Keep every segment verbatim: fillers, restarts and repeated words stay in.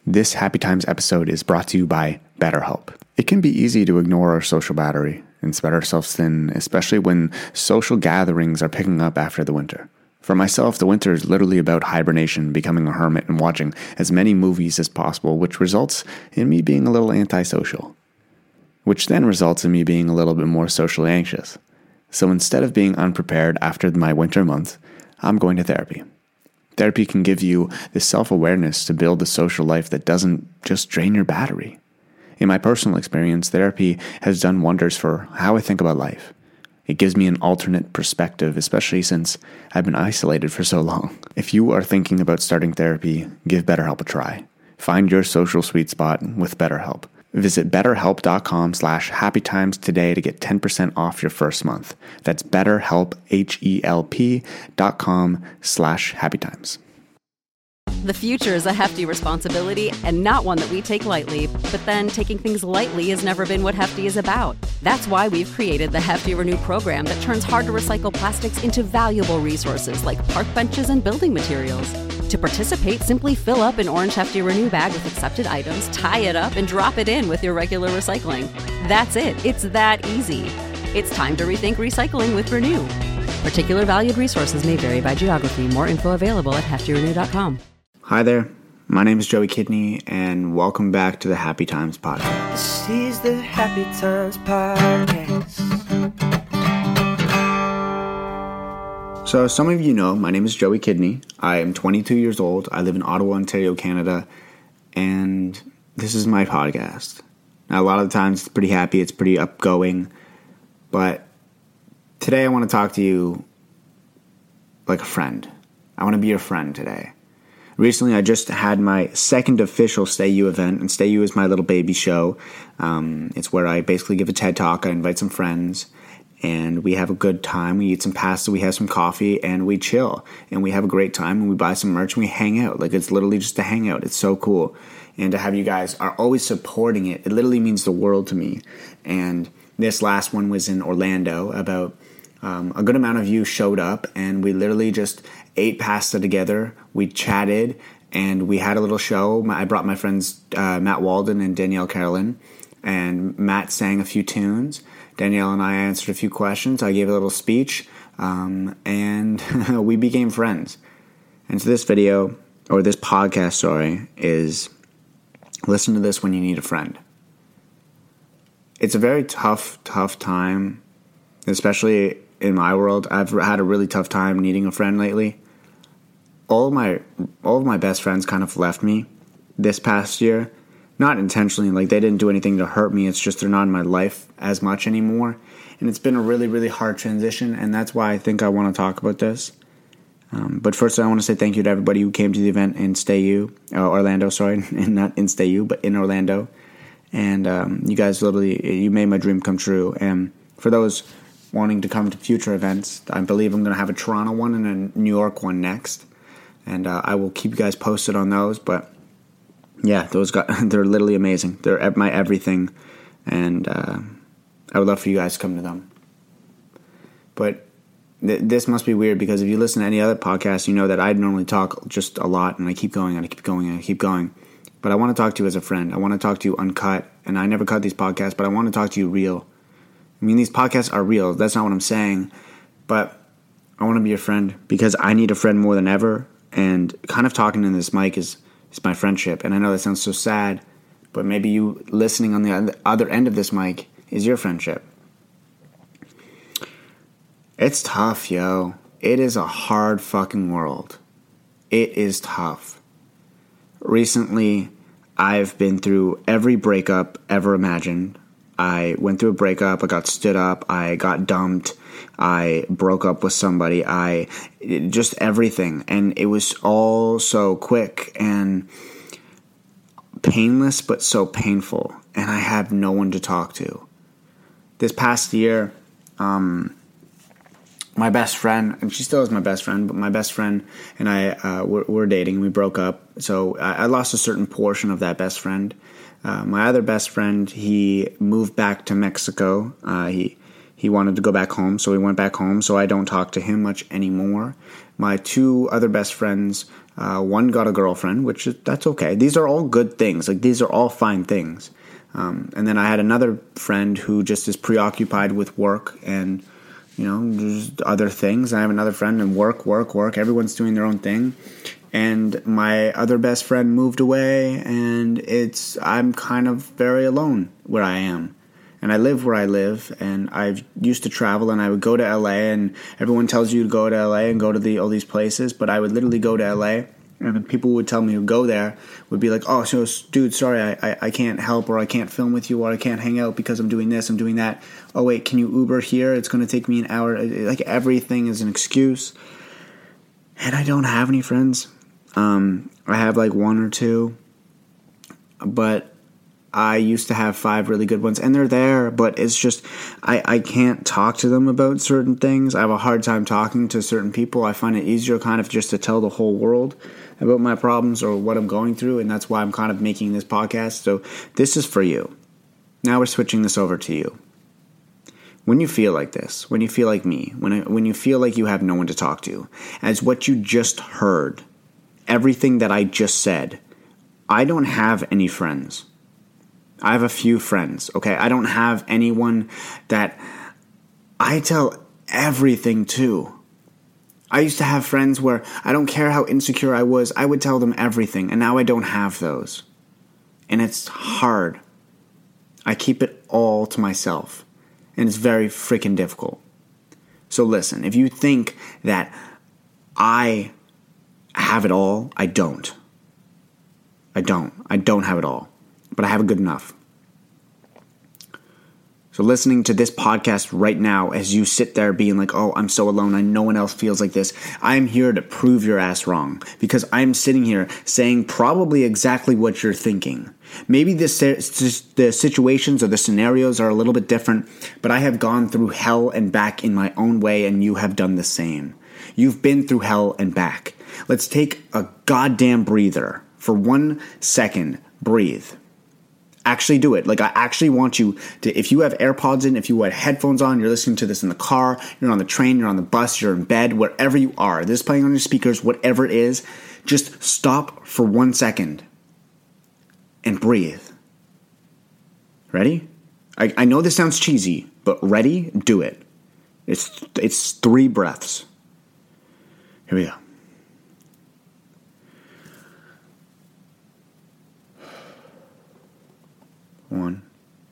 This Happy Times episode is brought to you by BetterHelp. It can be easy to ignore our social battery and spread ourselves thin, especially when social gatherings are picking up after the winter. For myself, the winter is literally about hibernation, becoming a hermit, and watching as many movies as possible, which results in me being a little antisocial, which then results in me being a little bit more socially anxious. So instead of being unprepared after my winter month, I'm going to therapy. Therapy can give you the self-awareness to build a social life that doesn't just drain your battery. In my personal experience, therapy has done wonders for how I think about life. It gives me an alternate perspective, especially since I've been isolated for so long. If you are thinking about starting therapy, give BetterHelp a try. Find your social sweet spot with BetterHelp. Visit betterhelp.com slash happytimes today to get ten percent off your first month. That's betterhelp, H-E-L-P dot com slash happytimes. The future is a hefty responsibility and not one that we take lightly, but then taking things lightly has never been what Hefty is about. That's why we've created the Hefty Renew program that turns hard-to-recycle plastics into valuable resources like park benches and building materials. To participate, simply fill up an orange Hefty Renew bag with accepted items, tie it up, and drop it in with your regular recycling. That's it. It's that easy. It's time to rethink recycling with Renew. Particular valued resources may vary by geography. More info available at hefty renew dot com. Hi there. My name is Joey Kidney, and welcome back to the Happy Times podcast. This is the Happy Times podcast. So, some of you know, my name is Joey Kidney. I am twenty-two years old. I live in Ottawa, Ontario, Canada, and this is my podcast. Now, a lot of the times it's pretty happy, it's pretty upgoing, but today I want to talk to you like a friend. I want to be your friend today. Recently, I just had my second official Stay You event, and Stay You is my little baby show. Um, it's where I basically give a TED Talk, I invite some friends, and we have a good time. We eat some pasta, we have some coffee, and we chill. And we have a great time, and we buy some merch, and we hang out. Like, it's literally just a hangout. It's so cool. And to have you guys are always supporting it, it literally means the world to me. And this last one was in Orlando. About um, a good amount of you showed up, and we literally just ate pasta together. We chatted, and we had a little show. I brought my friends uh, Matt Walden and Danielle Carolyn, and Matt sang a few tunes. Danielle and I answered a few questions. I gave a little speech, um, and we became friends. And so this video, or this podcast, sorry, is listen to this when you need a friend. It's a very tough, tough time, especially in my world. I've had a really tough time needing a friend lately. All of my all of my best friends kind of left me this past year. Not intentionally, like they didn't do anything to hurt me. It's just they're not in my life as much anymore. And it's been a really, really hard transition, and that's why I think I want to talk about this. Um, but first, I want to say thank you to everybody who came to the event in Stay You, uh, Orlando, sorry, and not in Stay You, but in Orlando. And um, you guys literally, you made my dream come true. And for those wanting to come to future events, I believe I'm going to have a Toronto one and a New York one next. And uh, I will keep you guys posted on those. But yeah, those guys, they're literally amazing. They're my everything. And uh, I would love for you guys to come to them. But th- this must be weird, because if you listen to any other podcast, you know that I normally talk just a lot. And I keep going and I keep going and I keep going. But I want to talk to you as a friend. I want to talk to you uncut. And I never cut these podcasts, but I want to talk to you real. I mean, these podcasts are real. That's not what I'm saying. But I want to be your friend because I need a friend more than ever. And kind of talking in this mic is, is my friendship. And I know that sounds so sad, but maybe you listening on the other end of this mic is your friendship. It's tough, yo. It is a hard fucking world. It is tough. Recently, I've been through every breakup ever imagined. I went through a breakup, I got stood up, I got dumped, I broke up with somebody, I just everything. And it was all so quick and painless, but so painful. And I had no one to talk to. This past year, um, my best friend, and she still is my best friend, but my best friend and I uh, were, were dating. We broke up. So I, I lost a certain portion of that best friend. Uh, my other best friend, he moved back to Mexico. Uh, he he wanted to go back home, so he went back home. So I don't talk to him much anymore. My two other best friends, Uh, one got a girlfriend, which is, that's okay. These are all good things. Like, these are all fine things. Um, and then I had another friend who just is preoccupied with work and, you know, just other things. I have another friend and work, work, work. Everyone's doing their own thing. And my other best friend moved away, and it's I'm kind of very alone where I am. And I live where I live, and I used to travel, and I would go to L A, and everyone tells you to go to L A and go to the all these places, but I would literally go to L A, and people would tell me to go there, would be like, oh, so, dude, sorry, I, I, I can't help, or I can't film with you, or I can't hang out because I'm doing this, I'm doing that. Oh, wait, can you Uber here? It's going to take me an hour. Like, everything is an excuse. And I don't have any friends. Um, I have, like, one or two. But I used to have five really good ones, and they're there, but it's just, I, I can't talk to them about certain things. I have a hard time talking to certain people. I find it easier kind of just to tell the whole world about my problems or what I'm going through, and that's why I'm kind of making this podcast. So this is for you. Now we're switching this over to you. When you feel like this, when you feel like me, when I, when you feel like you have no one to talk to, as what you just heard, everything that I just said, I don't have any friends. I have a few friends, okay? I don't have anyone that I tell everything to. I used to have friends where I don't care how insecure I was, I would tell them everything, and now I don't have those. And it's hard. I keep it all to myself, and it's very freaking difficult. So listen, if you think that I have it all, I don't. I don't. I don't have it all. But I have it good enough. So listening to this podcast right now as you sit there being like, oh, I'm so alone, and no one else feels like this, I'm here to prove your ass wrong. Because I'm sitting here saying probably exactly what you're thinking. Maybe this, the situations or the scenarios are a little bit different, but I have gone through hell and back in my own way, and you have done the same. You've been through hell and back. Let's take a goddamn breather. For one second, breathe. Actually do it. Like, I actually want you to, if you have AirPods in, if you have headphones on, you're listening to this in the car, you're on the train, you're on the bus, you're in bed, wherever you are, this is playing on your speakers, whatever it is, just stop for one second and breathe. Ready? I, I know this sounds cheesy, but ready? Do it. It's, it's three breaths. Here we go. One.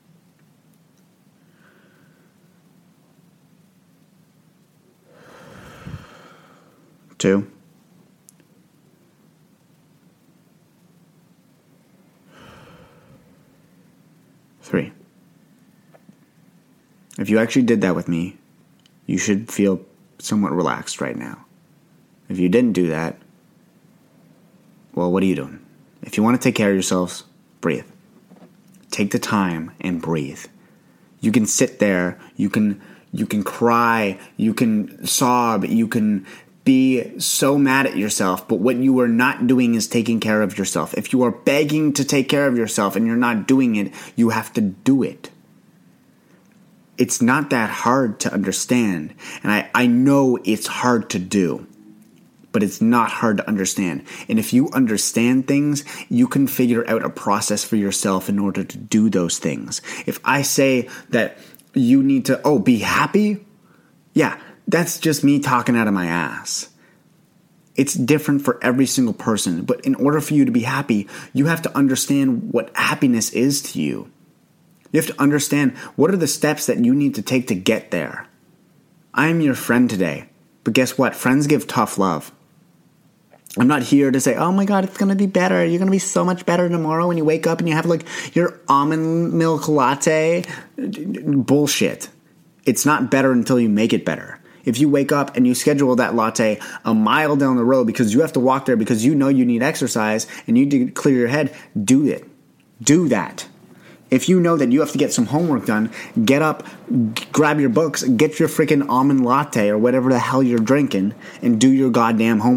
Two. Three. If you actually did that with me, you should feel somewhat relaxed right now. If you didn't do that, well, what are you doing? If you want to take care of yourselves, breathe. Take the time and breathe. You can sit there, you can you can cry, you can sob, you can be so mad at yourself, but what you are not doing is taking care of yourself. If you are begging to take care of yourself and you're not doing it, you have to do it. It's not that hard to understand, and I, I know it's hard to do. But it's not hard to understand. And if you understand things, you can figure out a process for yourself in order to do those things. If I say that you need to, oh, be happy, yeah, that's just me talking out of my ass. It's different for every single person. But in order for you to be happy, you have to understand what happiness is to you. You have to understand what are the steps that you need to take to get there. I'm your friend today. But guess what? Friends give tough love. I'm not here to say, oh my God, it's going to be better. You're going to be so much better tomorrow when you wake up and you have like your almond milk latte. Bullshit. It's not better until you make it better. If you wake up and you schedule that latte a mile down the road because you have to walk there because you know you need exercise and you need to clear your head, do it. Do that. If you know that you have to get some homework done, get up, grab your books, get your freaking almond latte or whatever the hell you're drinking and do your goddamn homework.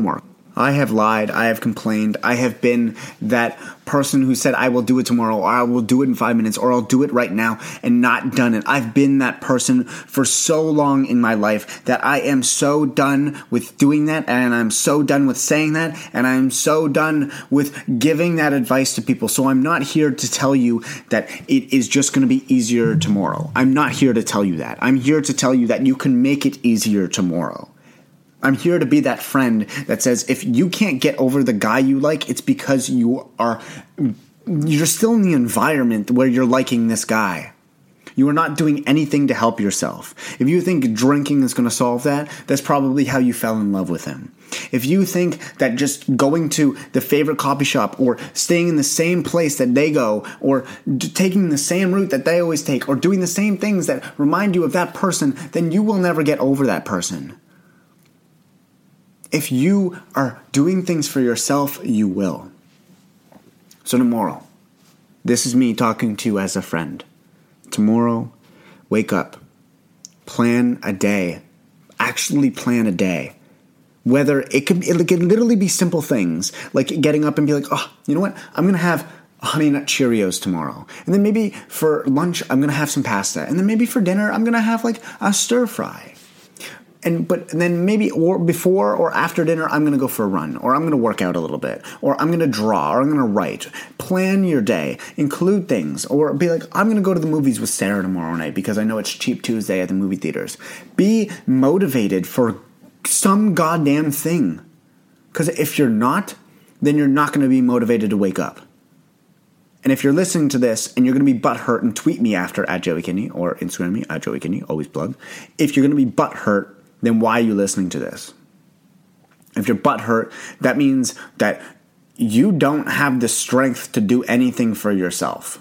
I have lied. I have complained. I have been that person who said, I will do it tomorrow, or I will do it in five minutes, or I'll do it right now, and not done it. I've been that person for so long in my life that I am so done with doing that, and I'm so done with saying that, and I'm so done with giving that advice to people. So I'm not here to tell you that it is just going to be easier tomorrow. I'm not here to tell you that. I'm here to tell you that you can make it easier tomorrow. I'm here to be that friend that says if you can't get over the guy you like, it's because you are you're still in the environment where you're liking this guy. You are not doing anything to help yourself. If you think drinking is going to solve that, that's probably how you fell in love with him. If you think that just going to the favorite coffee shop or staying in the same place that they go or d- taking the same route that they always take or doing the same things that remind you of that person, then you will never get over that person. If you are doing things for yourself, you will. So tomorrow, this is me talking to you as a friend. Tomorrow, wake up. Plan a day. Actually plan a day. Whether it could, it could literally be simple things, like getting up and be like, oh, you know what? I'm going to have Honey Nut Cheerios tomorrow. And then maybe for lunch, I'm going to have some pasta. And then maybe for dinner, I'm going to have like a stir fry. And but then maybe or before or after dinner, I'm going to go for a run, or I'm going to work out a little bit, or I'm going to draw, or I'm going to write. Plan your day. Include things. Or be like, I'm going to go to the movies with Sarah tomorrow night because I know it's Cheap Tuesday at the movie theaters. Be motivated for some goddamn thing. Because if you're not, then you're not going to be motivated to wake up. And if you're listening to this and you're going to be butthurt and tweet me after at Joey Kidney or Instagram me at Joey Kidney, always plug. If you're going to be butthurt, then why are you listening to this? If you're butthurt, that means that you don't have the strength to do anything for yourself.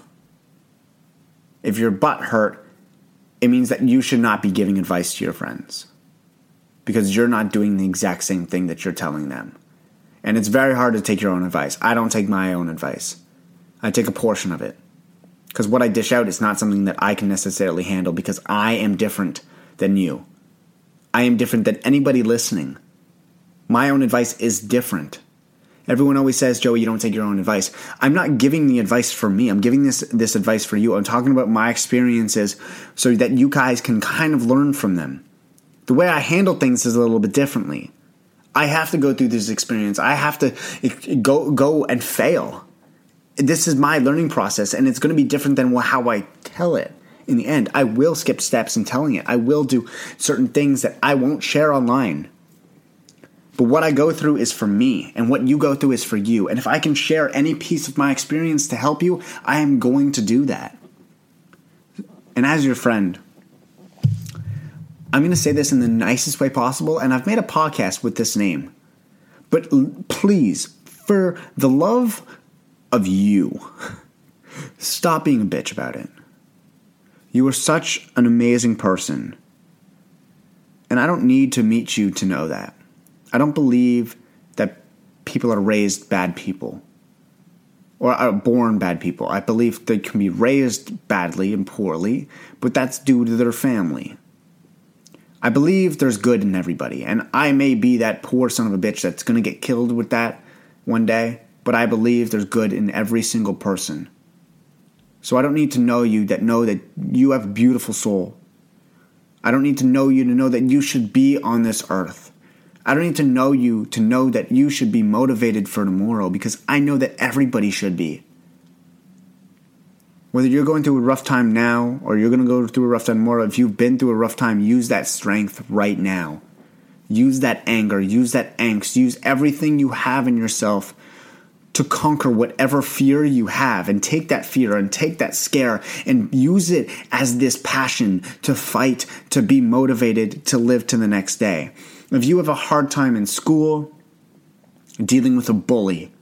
If you're butthurt, it means that you should not be giving advice to your friends because you're not doing the exact same thing that you're telling them. And it's very hard to take your own advice. I don't take my own advice. I take a portion of it because what I dish out is not something that I can necessarily handle because I am different than you. I am different than anybody listening. My own advice is different. Everyone always says, Joey, you don't take your own advice. I'm not giving the advice for me. I'm giving this this advice for you. I'm talking about my experiences so that you guys can kind of learn from them. The way I handle things is a little bit differently. I have to go through this experience. I have to go go and fail. This is my learning process, and it's going to be different than how I tell it. In the end, I will skip steps in telling it. I will do certain things that I won't share online. But what I go through is for me, and what you go through is for you. And if I can share any piece of my experience to help you, I am going to do that. And as your friend, I'm going to say this in the nicest way possible, and I've made a podcast with this name. But please, for the love of you, stop being a bitch about it. You are such an amazing person. And I don't need to meet you to know that. I don't believe that people are raised bad people. Or are born bad people. I believe they can be raised badly and poorly, but that's due to their family. I believe there's good in everybody. And I may be that poor son of a bitch that's going to get killed with that one day. But I believe there's good in every single person. So I don't need to know you that know that you have a beautiful soul. I don't need to know you to know that you should be on this earth. I don't need to know you to know that you should be motivated for tomorrow because I know that everybody should be. Whether you're going through a rough time now or you're going to go through a rough time tomorrow, if you've been through a rough time, use that strength right now. Use that anger, use that angst, use everything you have in yourself to conquer whatever fear you have and take that fear and take that scare and use it as this passion to fight, to be motivated, to live to the next day. If you have a hard time in school, dealing with a bully,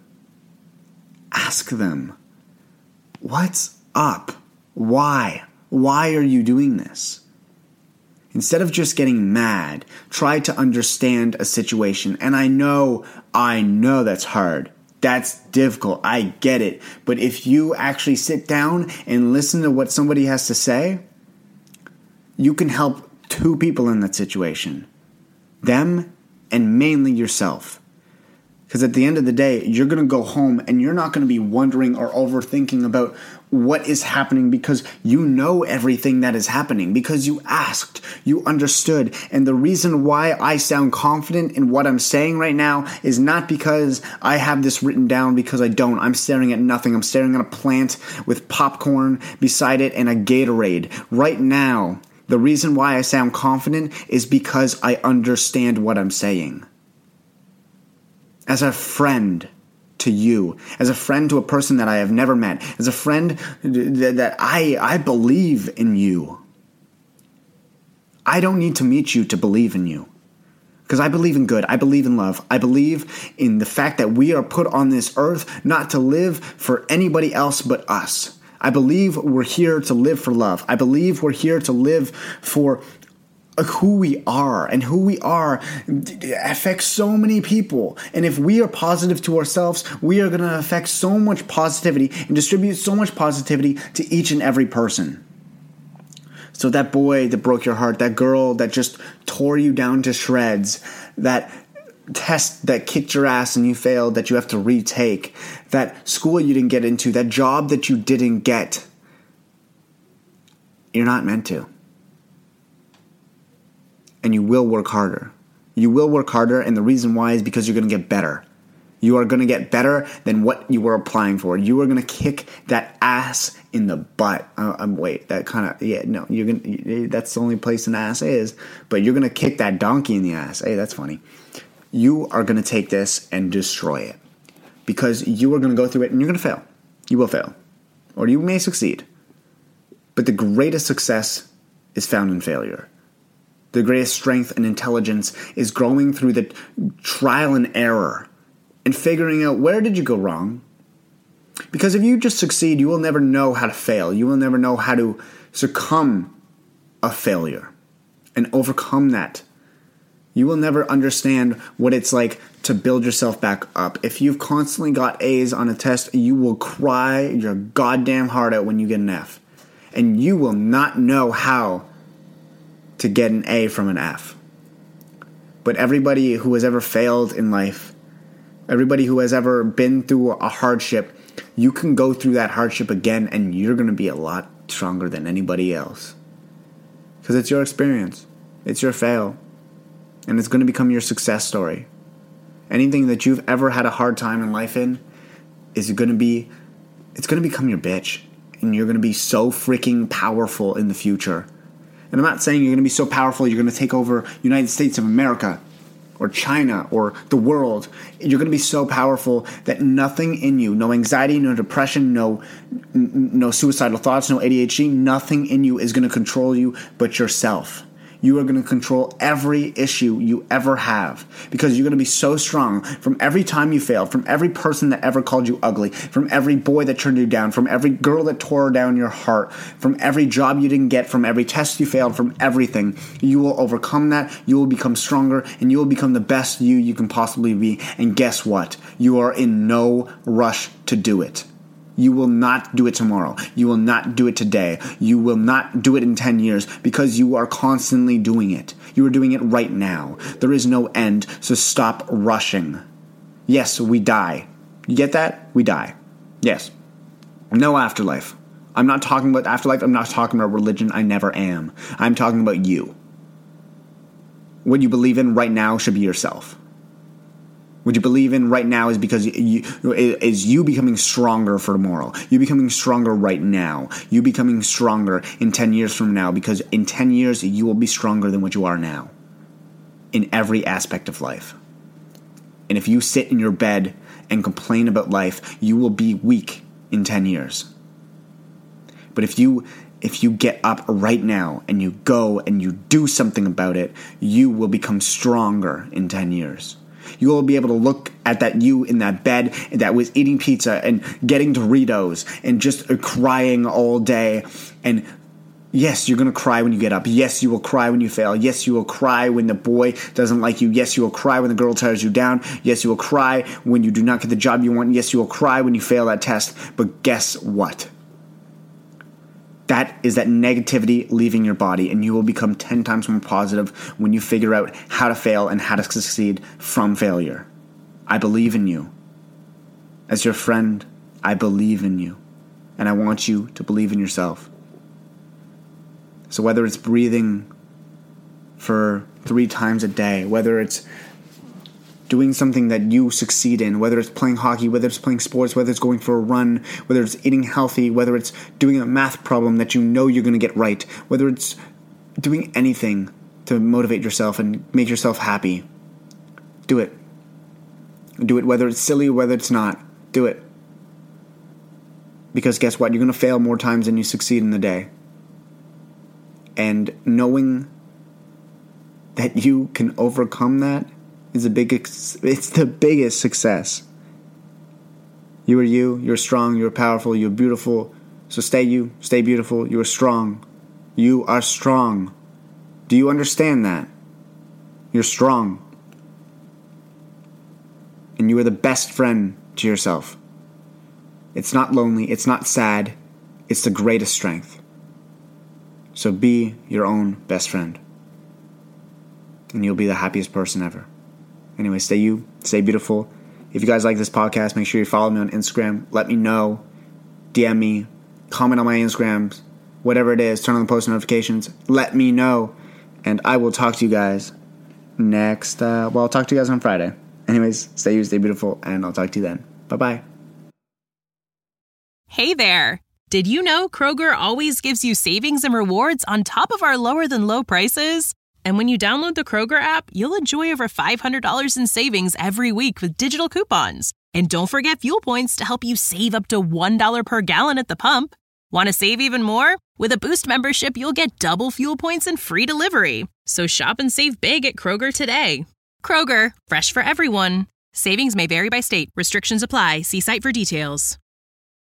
ask them, what's up? Why? Why are you doing this? Instead of just getting mad, try to understand a situation. And I know, I know that's hard. That's difficult. I get it. But if you actually sit down and listen to what somebody has to say, you can help two people in that situation. Them and mainly yourself. Because at the end of the day, you're going to go home and you're not going to be wondering or overthinking about what is happening, because you know everything that is happening, because you asked, you understood. And the reason why I sound confident in what I'm saying right now is not because I have this written down, because I don't. I'm staring at nothing. I'm staring at a plant with popcorn beside it and a Gatorade. Right now, the reason why I sound confident is because I understand what I'm saying. As a friend to you, as a friend to a person that I have never met, as a friend that I I believe in you. I don't need to meet you to believe in you. Because I believe in good. I believe in love. I believe in the fact that we are put on this earth not to live for anybody else but us. I believe we're here to live for love. I believe we're here to live for who we are, and who we are affects so many people. And if we are positive to ourselves, we are going to affect so much positivity and distribute so much positivity to each and every person. So that boy that broke your heart, that girl that just tore you down to shreds, that test that kicked your ass and you failed that you have to retake, that school you didn't get into, that job that you didn't get, you're not meant to. And you will work harder. You will work harder, and the reason why is because you're going to get better. You are going to get better than what you were applying for. You are going to kick that ass in the butt. Uh, um, wait, that kind of, yeah, no, you're going to, that's the only place an ass is, but you're going to kick that donkey in the ass. Hey, that's funny. You are going to take this and destroy it, because you are going to go through it and you're going to fail. You will fail, or you may succeed. But the greatest success is found in failure. The greatest strength and intelligence is growing through the trial and error and figuring out, where did you go wrong? Because if you just succeed, you will never know how to fail. You will never know how to succumb a failure and overcome that. You will never understand what it's like to build yourself back up. If you've constantly got A's on a test, you will cry your goddamn heart out when you get an F. And you will not know how to get an A from an F. But everybody who has ever failed in life, everybody who has ever been through a hardship, you can go through that hardship again and you're going to be a lot stronger than anybody else. Because it's your experience. It's your fail. And it's going to become your success story. Anything that you've ever had a hard time in life in is going to be, it's going to become your bitch. And you're going to be so freaking powerful in the future. And I'm not saying you're going to be so powerful you're going to take over United States of America or China or the world. You're going to be so powerful that nothing in you, no anxiety, no depression, no no suicidal thoughts, no A D H D, nothing in you is going to control you but yourself. You are going to control every issue you ever have, because you're going to be so strong from every time you failed, from every person that ever called you ugly, from every boy that turned you down, from every girl that tore down your heart, from every job you didn't get, from every test you failed, from everything. You will overcome that. You will become stronger, and you will become the best you you can possibly be. And guess what? You are in no rush to do it. You will not do it tomorrow. You will not do it today. You will not do it in ten years, because you are constantly doing it. You are doing it right now. There is no end, so stop rushing. Yes, we die. You get that? We die. Yes. No afterlife. I'm not talking about afterlife. I'm not talking about religion. I never am. I'm talking about you. What you believe in right now should be yourself. What you believe in right now is because you, is you becoming stronger for tomorrow. You becoming stronger right now. You becoming stronger in ten years from now, because in ten years you will be stronger than what you are now in every aspect of life. And if you sit in your bed and complain about life, you will be weak in ten years. But if you if you get up right now and you go and you do something about it, you will become stronger in ten years. You will be able to look at that you in that bed that was eating pizza and getting Doritos and just crying all day. And yes, you're going to cry when you get up. Yes, you will cry when you fail. Yes, you will cry when the boy doesn't like you. Yes, you will cry when the girl tears you down. Yes, you will cry when you do not get the job you want. Yes, you will cry when you fail that test. But guess what? That is that negativity leaving your body, and you will become ten times more positive when you figure out how to fail and how to succeed from failure. I believe in you. As your friend, I believe in you. And I want you to believe in yourself. So whether it's breathing for three times a day, whether it's doing something that you succeed in, whether it's playing hockey, whether it's playing sports, whether it's going for a run, whether it's eating healthy, whether it's doing a math problem that you know you're going to get right, whether it's doing anything to motivate yourself and make yourself happy, do it. Do it whether it's silly or whether it's not. Do it. Because guess what? You're going to fail more times than you succeed in the day. And knowing that you can overcome that is a big, it's the biggest success. You are you, you're strong, you're powerful, you're beautiful. So stay you, stay beautiful, you're strong. You are strong. Do you understand that? You're strong. And you are the best friend to yourself. It's not lonely, it's not sad, it's the greatest strength. So be your own best friend. And you'll be the happiest person ever. Anyway, stay you, stay beautiful. If you guys like this podcast, make sure you follow me on Instagram. Let me know. D M me. Comment on my Instagrams. Whatever it is, turn on the post notifications. Let me know. And I will talk to you guys next, uh, well, I'll talk to you guys on Friday. Anyways, stay you, stay beautiful, and I'll talk to you then. Bye-bye. Hey there. Did you know Kroger always gives you savings and rewards on top of our lower than low prices? And when you download the Kroger app, you'll enjoy over five hundred dollars in savings every week with digital coupons. And don't forget fuel points to help you save up to one dollar per gallon at the pump. Want to save even more? With a Boost membership, you'll get double fuel points and free delivery. So shop and save big at Kroger today. Kroger, fresh for everyone. Savings may vary by state. Restrictions apply. See site for details.